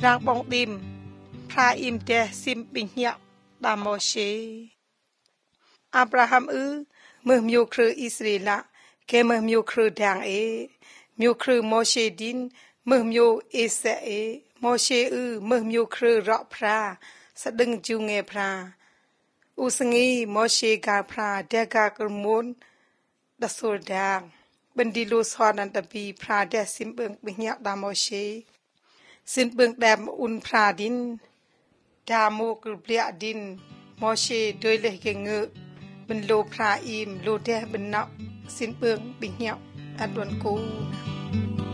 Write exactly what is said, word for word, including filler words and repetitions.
รางบองดิมพระอิมเดซิมปิญญะดามโมเชอับราฮัมอือเมื่อมิวครืออิสราเอลแกเมื่อมิวครือดังเอมิวครือโมเชดินเมื่อมิวเอเซเอโมเชอือเมื่อมิวครือรอพระสะดึงจูเงพระอุสงีโมเชกาพระเดกากรมุนดะสุลดางบันดีลูสอนันตบีพระเดซิมเบิงปิญญะดามโมเชสินเบิงแดมอุนพระดินดาโมกรุเปลียดินโมเชโดยเลเกงืบันโลพระอิมโลเดบันนักสินเบิงปิญญะอดวนกู